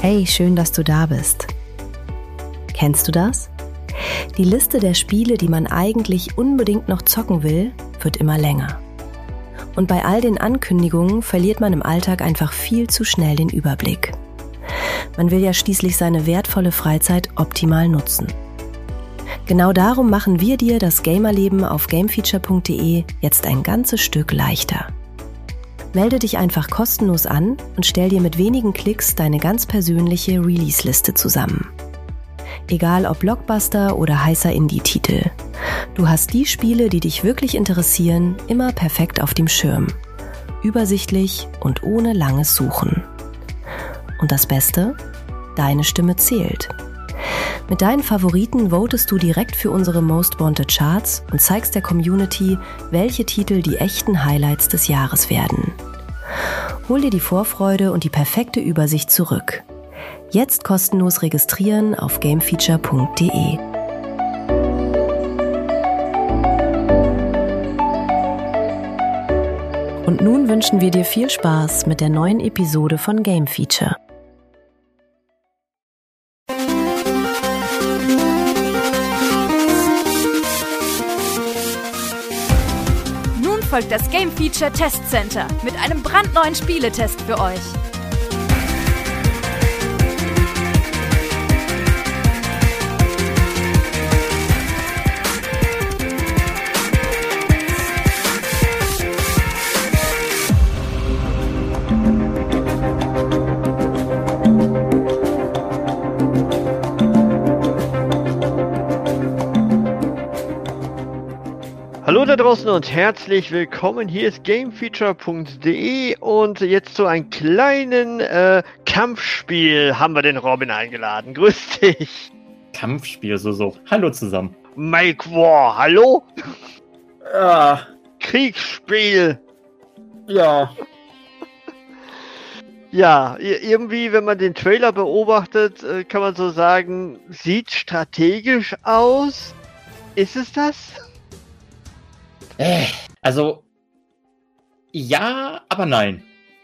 Hey, schön, dass du da bist. Kennst du das? Die Liste der Spiele, die man eigentlich unbedingt noch zocken will, wird immer länger. Und bei all den Ankündigungen verliert man im Alltag einfach viel zu schnell den Überblick. Man will ja schließlich seine wertvolle Freizeit optimal nutzen. Genau darum machen wir dir das Gamerleben auf gamefeature.de jetzt ein ganzes Stück leichter. Melde dich einfach kostenlos an und stell dir mit wenigen Klicks deine ganz persönliche Release-Liste zusammen. Egal ob Blockbuster oder heißer Indie-Titel. Du hast die Spiele, die dich wirklich interessieren, immer perfekt auf dem Schirm. Übersichtlich und ohne langes Suchen. Und das Beste? Deine Stimme zählt. Mit deinen Favoriten votest du direkt für unsere Most Wanted Charts und zeigst der Community, welche Titel die echten Highlights des Jahres werden. Hol dir die Vorfreude und die perfekte Übersicht zurück. Jetzt kostenlos registrieren auf gamefeature.de. Und nun wünschen wir dir viel Spaß mit der neuen Episode von Game Feature. Folgt das Game Feature Test Center mit einem brandneuen Spieletest für euch. Hallo da draußen und herzlich willkommen. Hier ist gamefeature.de und jetzt so ein kleinen Kampfspiel haben wir den Robin eingeladen. Grüß dich. Kampfspiel, so. Hallo zusammen. Make War, hallo? Ja. Kriegsspiel. Ja. Ja, irgendwie, wenn man den Trailer beobachtet, kann man so sagen, sieht strategisch aus. Ist es das? Also, ja, aber nein.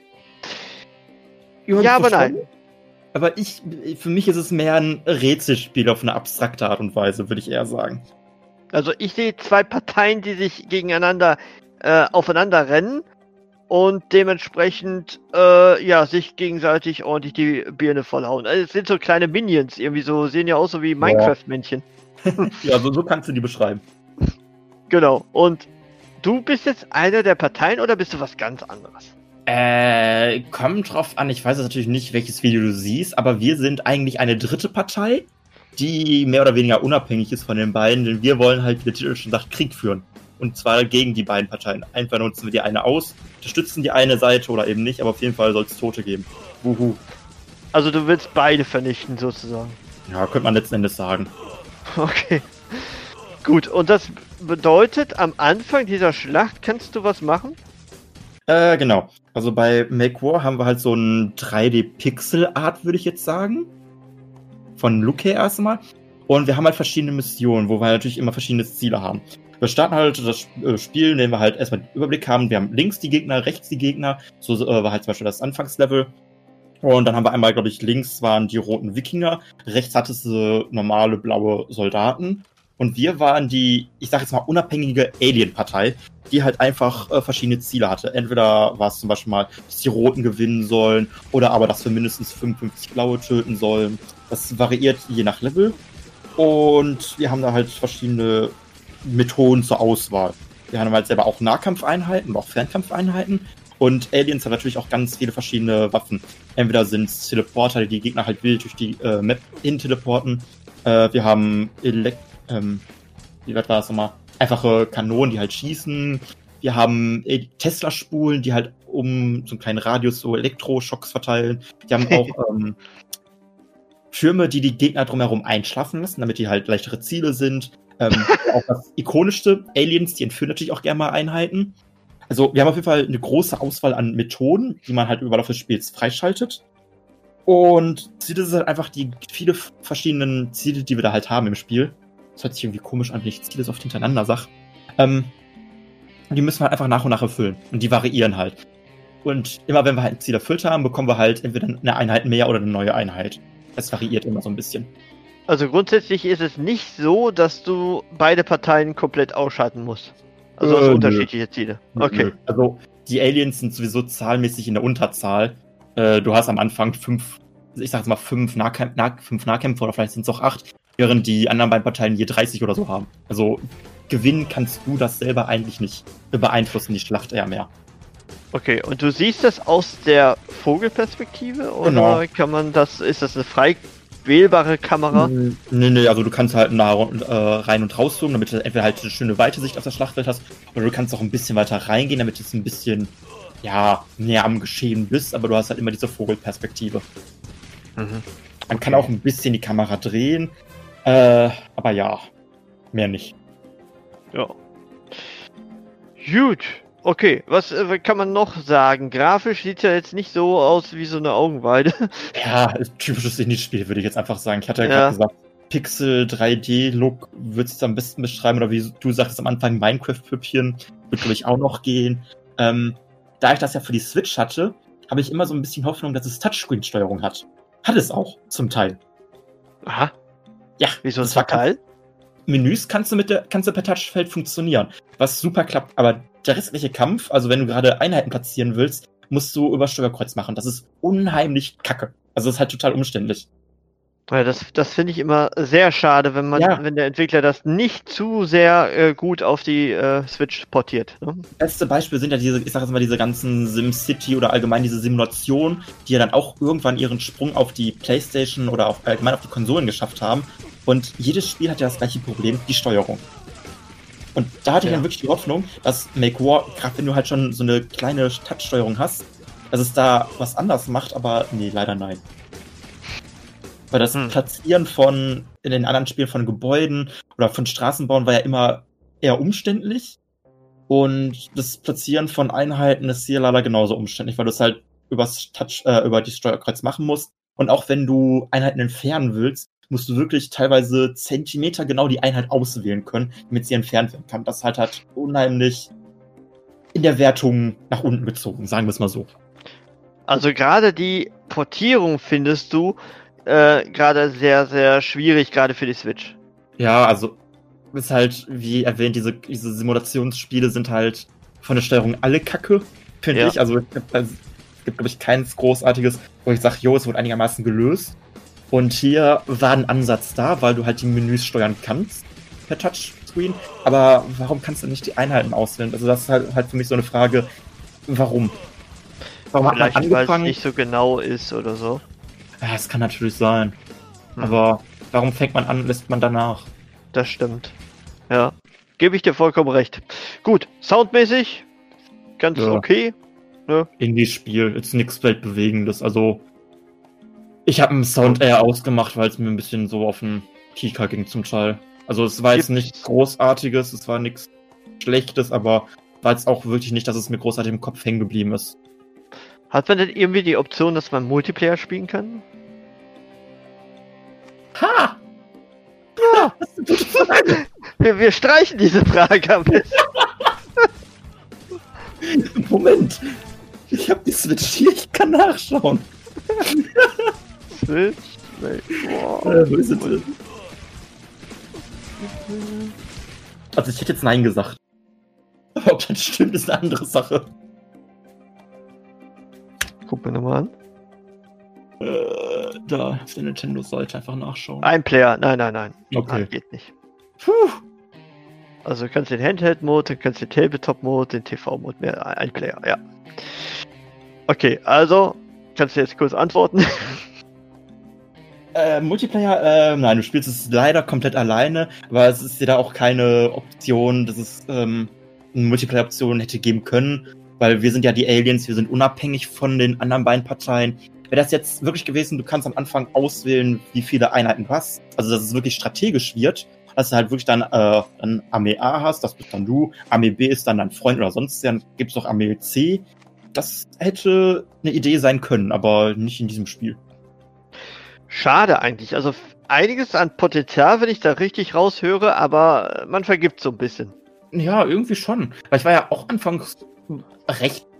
Ja, aber nein. Aber für mich ist es mehr ein Rätselspiel auf eine abstrakte Art und Weise, würde ich eher sagen. Also ich sehe zwei Parteien, die sich gegeneinander aufeinander rennen und dementsprechend sich gegenseitig ordentlich die Birne vollhauen. Also es sind so kleine Minions, irgendwie so, sehen ja aus so wie Minecraft-Männchen. Ja, so kannst du die beschreiben. Genau, und du bist jetzt einer der Parteien oder bist du was ganz anderes? Kommt drauf an, ich weiß jetzt natürlich nicht, welches Video du siehst, aber wir sind eigentlich eine dritte Partei, die mehr oder weniger unabhängig ist von den beiden, denn wir wollen halt, wie der Titel schon sagt, Krieg führen. Und zwar gegen die beiden Parteien. Einfach nutzen wir die eine aus, unterstützen die eine Seite oder eben nicht, aber auf jeden Fall soll es Tote geben. Wuhu. Also du willst beide vernichten, sozusagen. Ja, könnte man letzten Endes sagen. Okay. Gut, und das bedeutet, am Anfang dieser Schlacht kannst du was machen? Genau. Also bei Make War haben wir halt so ein 3D-Pixel-Art, würde ich jetzt sagen. Von Look her erstmal. Und wir haben halt verschiedene Missionen, wo wir natürlich immer verschiedene Ziele haben. Wir starten halt das Spiel, indem wir halt erstmal den Überblick haben. Wir haben links die Gegner, rechts die Gegner. So war halt zum Beispiel das Anfangslevel. Und dann haben wir einmal, glaube ich, links waren die roten Wikinger. Rechts hattest du normale blaue Soldaten. Und wir waren die, ich sag jetzt mal, unabhängige Alien-Partei, die halt einfach verschiedene Ziele hatte. Entweder war es zum Beispiel mal, dass die Roten gewinnen sollen, oder aber, dass wir mindestens 55 Blaue töten sollen. Das variiert je nach Level. Und wir haben da halt verschiedene Methoden zur Auswahl. Wir haben halt selber auch Nahkampfeinheiten, aber auch Fernkampfeinheiten. Und Aliens haben natürlich auch ganz viele verschiedene Waffen. Entweder sind es Teleporter, die Gegner halt wild durch die Map hin teleporten. Wir haben wie war das nochmal? Einfache Kanonen, die halt schießen. Wir haben Tesla-Spulen, die halt um so einen kleinen Radius so Elektroschocks verteilen. Die haben auch Schirme, die Gegner drumherum einschlafen lassen, damit die halt leichtere Ziele sind. Auch das ikonischste, Aliens, die entführen natürlich auch gerne mal Einheiten. Also wir haben auf jeden Fall eine große Auswahl an Methoden, die man halt im Verlauf des Spiels freischaltet. Und Ziele sind halt einfach die viele verschiedenen Ziele, die wir da halt haben im Spiel. Das hört sich irgendwie komisch an, wenn ich Ziele so oft hintereinander sage. Die müssen wir halt einfach nach und nach erfüllen. Und die variieren halt. Und immer wenn wir halt ein Ziel erfüllt haben, bekommen wir halt entweder eine Einheit mehr oder eine neue Einheit. Es variiert immer so ein bisschen. Also grundsätzlich ist es nicht so, dass du beide Parteien komplett ausschalten musst. Also hast du unterschiedliche Ziele. Okay. Nö. Also die Aliens sind sowieso zahlenmäßig in der Unterzahl. Du hast am Anfang 5 Nahkämpfer oder vielleicht sind es auch 8, während die anderen beiden Parteien je 30 oder so haben. Also gewinnen kannst du das selber eigentlich nicht. Beeinflussen die Schlacht eher mehr. Okay, und du siehst das aus der Vogelperspektive oder Genau. kann man das, ist das eine frei wählbare Kamera? Nee, also du kannst halt rein und rauszoomen, damit du entweder halt eine schöne weite Sicht auf das Schlachtfeld hast, oder du kannst auch ein bisschen weiter reingehen, damit du es ein bisschen, ja, näher am Geschehen bist, aber du hast halt immer diese Vogelperspektive. Mhm. Man kann auch ein bisschen die Kamera drehen, aber ja, mehr nicht. Ja. Gut. Okay, was kann man noch sagen? Grafisch sieht ja jetzt nicht so aus wie so eine Augenweide. Ja, typisches Indie-Spiel, würde ich jetzt einfach sagen. Ich hatte ja Ja. gerade gesagt, Pixel 3D-Look würdest du es am besten beschreiben, oder wie du sagtest am Anfang, Minecraft-Püppchen wird, glaube ich, auch noch gehen. Da ich das ja für die Switch hatte, habe ich immer so ein bisschen Hoffnung, dass es Touchscreen-Steuerung hat. Hat es auch, zum Teil. Aha. Ja, Wieso das ein war Teil? Menüs kannst du per Touchfeld funktionieren, was super klappt, aber der restliche Kampf, also wenn du gerade Einheiten platzieren willst, musst du über Steuerkreuz machen. Das ist unheimlich kacke. Also das ist halt total umständlich. Ja, das finde ich immer sehr schade, wenn wenn der Entwickler das nicht zu sehr gut auf die Switch portiert. Ne? Beste Beispiel sind ja diese ganzen SimCity oder allgemein diese Simulationen, die ja dann auch irgendwann ihren Sprung auf die PlayStation oder allgemein auf die Konsolen geschafft haben. Und jedes Spiel hat ja das gleiche Problem, die Steuerung. Und da hatte ich dann wirklich die Hoffnung, dass Make War, gerade wenn du halt schon so eine kleine Touchsteuerung hast, dass es da was anders macht, aber nee, leider nein. Weil das Platzieren in den anderen Spielen von Gebäuden oder von Straßenbauen war ja immer eher umständlich. Und das Platzieren von Einheiten ist hier leider genauso umständlich, weil du es halt über die Steuerkreuz machen musst. Und auch wenn du Einheiten entfernen willst, musst du wirklich teilweise Zentimeter genau die Einheit auswählen können, damit sie entfernt werden kann. Das hat unheimlich in der Wertung nach unten gezogen, sagen wir es mal so. Also gerade die Portierung findest du gerade sehr, sehr schwierig, gerade für die Switch. Ja, also ist halt, wie erwähnt, diese Simulationsspiele sind halt von der Steuerung alle kacke, finde ich. Also es gibt, glaube ich, keins Großartiges, wo ich sage, es wurde einigermaßen gelöst. Und hier war ein Ansatz da, weil du halt die Menüs steuern kannst per Touchscreen. Aber warum kannst du nicht die Einheiten auswählen? Also das ist halt für mich so eine Frage, warum? Warum Vielleicht, hat man weil es angefangen? nicht so genau ist oder so. Ja, das kann natürlich sein. Aber warum fängt man an und lässt man danach? Das stimmt. Ja, gebe ich dir vollkommen recht. Gut, soundmäßig ganz okay. Ne? Indie-Spiel, ist nichts Weltbewegendes. Also ich habe einen Sound eher ausgemacht, weil es mir ein bisschen so auf den Kika ging zum Teil. Also es war jetzt nichts Großartiges, es war nichts Schlechtes, aber war jetzt auch wirklich nicht, dass es mir großartig im Kopf hängen geblieben ist. Hat man denn irgendwie die Option, dass man Multiplayer spielen kann? Ha! Ja! wir streichen diese Frage am besten. Moment! Ich habe die Switch hier, ich kann nachschauen. Switch? Wo ist es denn? Also ich hätte jetzt Nein gesagt. Aber ob das stimmt, ist eine andere Sache. Guck mir nochmal an. Da auf der Nintendo-Seite einfach nachschauen. Ein Player, nein. Okay. Nein, geht nicht. Puh. Also du kannst den Handheld-Mode, du kannst den Tabletop-Mode, den TV-Mode, mehr ein Player, ja. Okay, also, kannst du jetzt kurz antworten? Multiplayer, nein, du spielst es leider komplett alleine, aber es ist dir da auch keine Option, dass es eine Multiplayer-Option hätte geben können, weil wir sind ja die Aliens, wir sind unabhängig von den anderen beiden Parteien. Wäre das jetzt wirklich gewesen, du kannst am Anfang auswählen, wie viele Einheiten du hast, also dass es wirklich strategisch wird, dass du halt wirklich dann Armee A hast, das bist dann du, Armee B ist dann dein Freund oder sonst, dann gibt es noch Armee C. Das hätte eine Idee sein können, aber nicht in diesem Spiel. Schade eigentlich, also einiges an Potenzial, wenn ich da richtig raushöre, aber man vergibt so ein bisschen. Ja, irgendwie schon. Weil ich war ja auch anfangs recht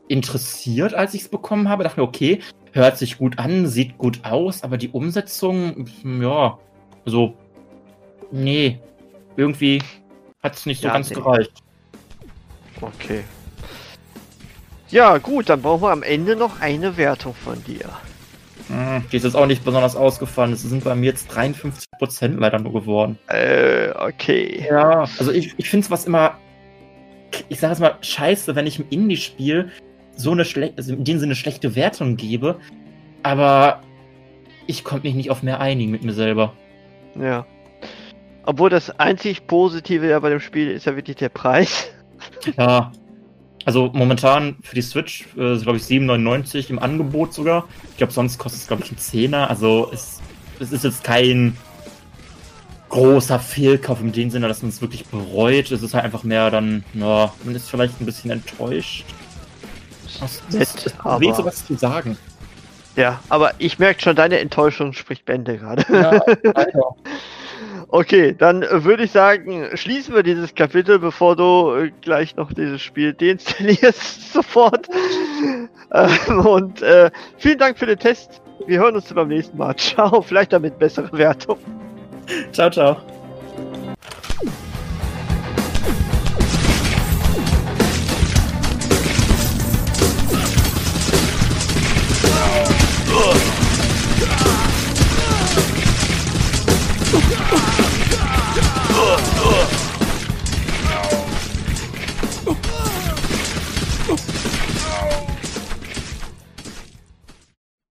interessiert, als ich es bekommen habe. Dachte mir, okay, hört sich gut an, sieht gut aus, aber die Umsetzung, ja, also, nee, irgendwie hat es nicht so ganz gereicht. Okay. Ja, gut, dann brauchen wir am Ende noch eine Wertung von dir. Die ist jetzt auch nicht besonders ausgefallen. Es sind bei mir jetzt 53% leider nur geworden. Okay. Ja, also ich finde es was immer, ich sage es mal, scheiße, wenn ich im Indie-Spiel so eine also in dem Sinne schlechte Wertung gebe, aber ich konnte mich nicht auf mehr einigen mit mir selber. Ja. Obwohl das einzig Positive ja bei dem Spiel ist ja wirklich der Preis. Ja. Also momentan für die Switch, glaube ich, 7,99 im Angebot sogar. Ich glaube, sonst kostet es, glaube ich, einen Zehner. Also es ist jetzt kein großer Fehlkauf in dem Sinne, dass man es wirklich bereut. Es ist halt einfach mehr dann, ja, man ist vielleicht ein bisschen enttäuscht. Das ist aber sowas zu sagen. Ja, aber ich merke schon, deine Enttäuschung spricht Bände gerade. Ja, Alter. Okay, dann würde ich sagen, schließen wir dieses Kapitel, bevor du gleich noch dieses Spiel deinstallierst sofort. Und vielen Dank für den Test. Wir hören uns beim nächsten Mal. Ciao, vielleicht damit bessere Wertung. Ciao, ciao.